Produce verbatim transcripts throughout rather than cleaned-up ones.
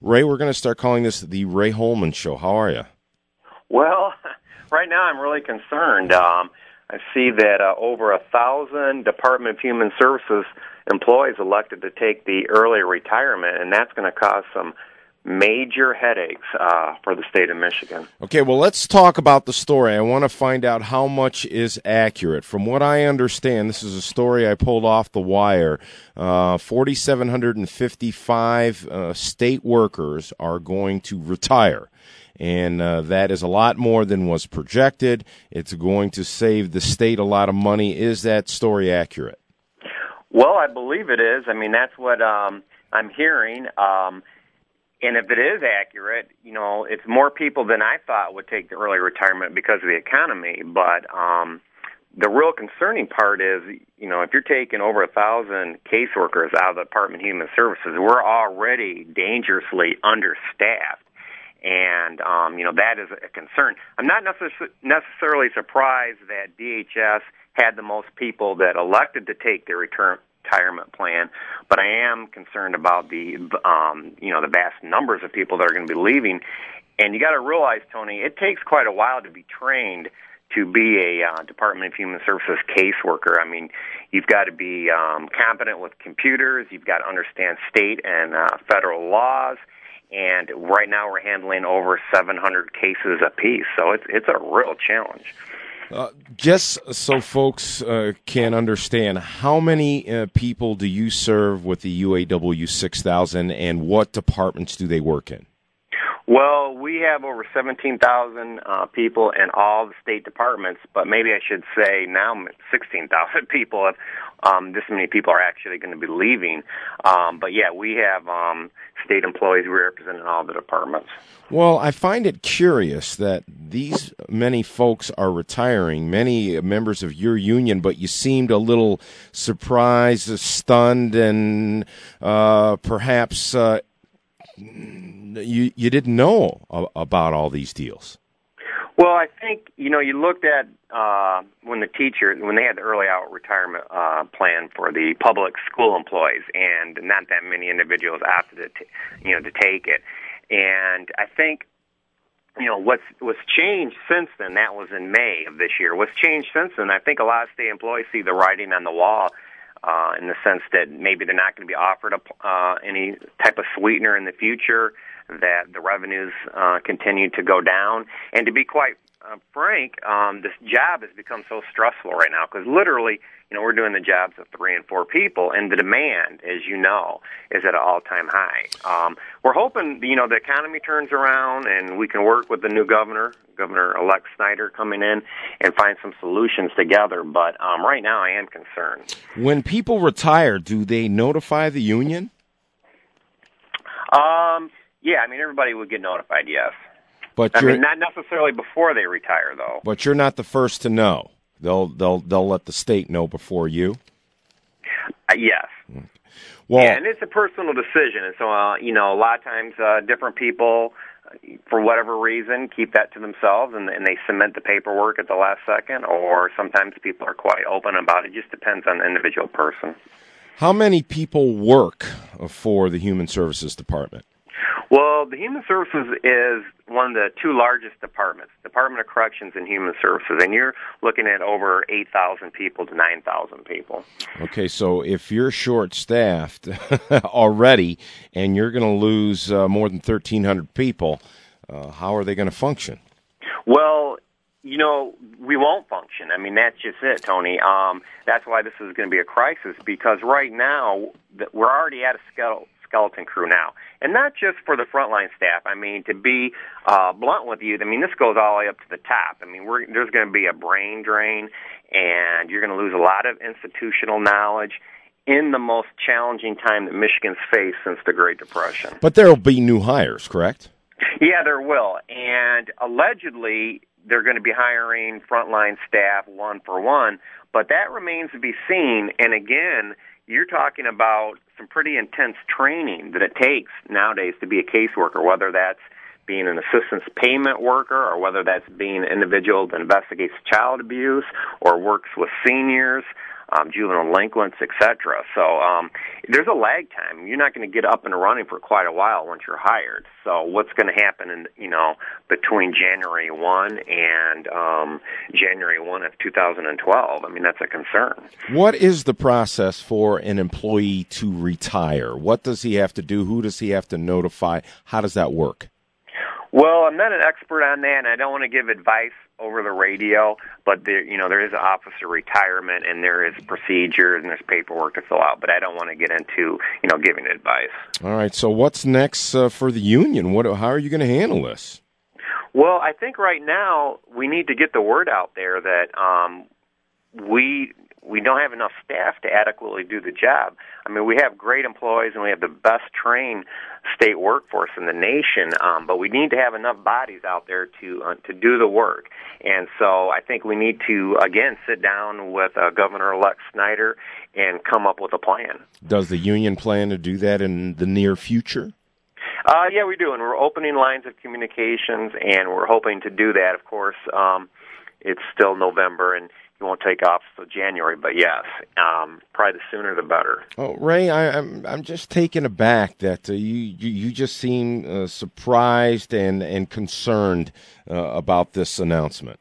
Ray, we're going to start calling this the Ray Holman Show. How are you? Well, right now I'm really concerned. Um, I see that uh, over a thousand Department of Human Services employees elected to take the early retirement, and that's going to cause some major headaches uh, for the state of Michigan. Okay, well, let's talk about the story. I want to find out how much is accurate. From what I understand, this is a story I pulled off the wire. Uh, four thousand seven hundred fifty-five uh, state workers are going to retire. And uh, that is a lot more than was projected. It's going to save the state a lot of money. Is that story accurate? Well, I believe it is. I mean, that's what um, I'm hearing. Um, and if it is accurate, you know, it's more people than I thought would take the early retirement because of the economy. But um, the real concerning part is, you know, if you're taking over a thousand caseworkers out of the Department of Human Services, we're already dangerously understaffed. And, um, you know, that is a concern. I'm not necess- necessarily surprised that D H S had the most people that elected to take their return- retirement plan, but I am concerned about the, um, you know, the vast numbers of people that are going to be leaving. And you got to realize, Tony, it takes quite a while to be trained to be a uh, Department of Human Services caseworker. I mean, you've got to be um, competent with computers. You've got to understand state and uh, federal laws. And right now we're handling over seven hundred cases apiece, so it's it's a real challenge. Uh, just so folks uh, can understand, how many uh, people do you serve with the U A W six thousand, and what departments do they work in? Well, we have over seventeen thousand uh, people in all the state departments, but maybe I should say now sixteen thousand people. If um, this many people are actually going to be leaving. Um, but, yeah, we have um, state employees representing all the departments. Well, I find it curious that these many folks are retiring, many members of your union, but you seemed a little surprised, stunned, and uh, perhaps uh, you you didn't know about all these deals. Well, I think, you know, you looked at uh, when the teachers, when they had the early out retirement uh, plan for the public school employees, and not that many individuals opted to, t- you know, to take it. And I think, you know, what's what's changed since then, that was in May of this year, what's changed since then, I think a lot of state employees see the writing on the wall uh, in the sense that maybe they're not going to be offered a, uh, any type of sweetener in the future, that the revenues uh, continue to go down. And to be quite uh, frank, um, this job has become so stressful right now because literally, you know, we're doing the jobs of three and four people, and the demand, as you know, is at an all-time high. Um, we're hoping, you know, the economy turns around and we can work with the new governor, Governor-elect Snyder, coming in and find some solutions together. But um, right now I am concerned. When people retire, do they notify the union? Um. Yeah, I mean, everybody would get notified, yes. But I you're, mean, not necessarily before they retire, though. But you're not the first to know. They'll they'll they'll let the state know before you. Uh, yes. Well, yeah, and it's a personal decision, and so uh, you know, a lot of times, uh, different people, for whatever reason, keep that to themselves, and, and they submit the paperwork at the last second. Or sometimes people are quite open about it. It just depends on the individual person. How many people work for the Human Services Department? Well, the Human Services is one of the two largest departments, Department of Corrections and Human Services, and you're looking at over eight thousand people to nine thousand people. Okay, so if you're short-staffed already and you're going to lose uh, more than thirteen hundred people, uh, how are they going to function? Well, you know, we won't function. I mean, that's just it, Tony. Um, that's why this is going to be a crisis, because right now we're already at a skeleton. skeleton crew now. And not just for the frontline staff. I mean, to be uh, blunt with you, I mean, this goes all the way up to the top. I mean, we're, there's going to be a brain drain, and you're going to lose a lot of institutional knowledge in the most challenging time that Michigan's faced since the Great Depression. But there will be new hires, correct? Yeah, there will. And allegedly, they're going to be hiring frontline staff one for one, but that remains to be seen. And again, you're talking about some pretty intense training that it takes nowadays to be a caseworker, whether that's being an assistance payment worker or whether that's being an individual that investigates child abuse or works with seniors. um, juvenile delinquents, et cetera. So um, there's a lag time. You're not going to get up and running for quite a while once you're hired. So what's going to happen in, you know, between January first and um, January first of two thousand twelve? I mean, that's a concern. What is the process for an employee to retire? What does he have to do? Who does he have to notify? How does that work? Well, I'm not an expert on that, and I don't want to give advice over the radio, but there, you know, there is an officer retirement, and there is procedures, and there's paperwork to fill out, but I don't want to get into, you know, giving advice. All right, so what's next uh, for the union? What? How are you going to handle this? Well, I think right now we need to get the word out there that um, we we don't have enough staff to adequately do the job. I mean, we have great employees and we have the best trained state workforce in the nation, um, but we need to have enough bodies out there to uh, to do the work. And so I think we need to, again, sit down with uh, Governor-elect Snyder and come up with a plan. Does the union plan to do that in the near future? Uh, yeah, we do, and we're opening lines of communications, and we're hoping to do that, of course. Um, it's still November, and it won't take off until January, but yes, um, probably the sooner the better. Oh, Ray, I, I'm I'm just taken aback that uh, you, you you just seem uh, surprised and and concerned uh, about this announcement.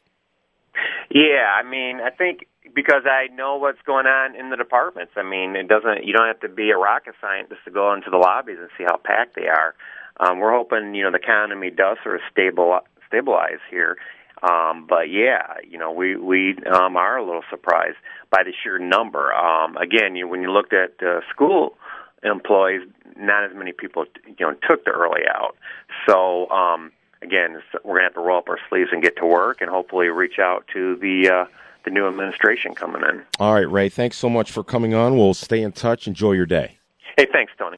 Yeah, I mean, I think because I know what's going on in the departments. I mean, it doesn't. You don't have to be a rocket scientist to go into the lobbies and see how packed they are. Um, we're hoping, you know, the economy does sort of stable stabilize here. Um, but yeah, you know, we we um, are a little surprised by the sheer number. Um, again, you, when you looked at uh, school employees, not as many people, you know, took the early out. So um, again, we're gonna have to roll up our sleeves and get to work, and hopefully reach out to the uh, the new administration coming in. All right, Ray. Thanks so much for coming on. We'll stay in touch. Enjoy your day. Hey, thanks, Tony.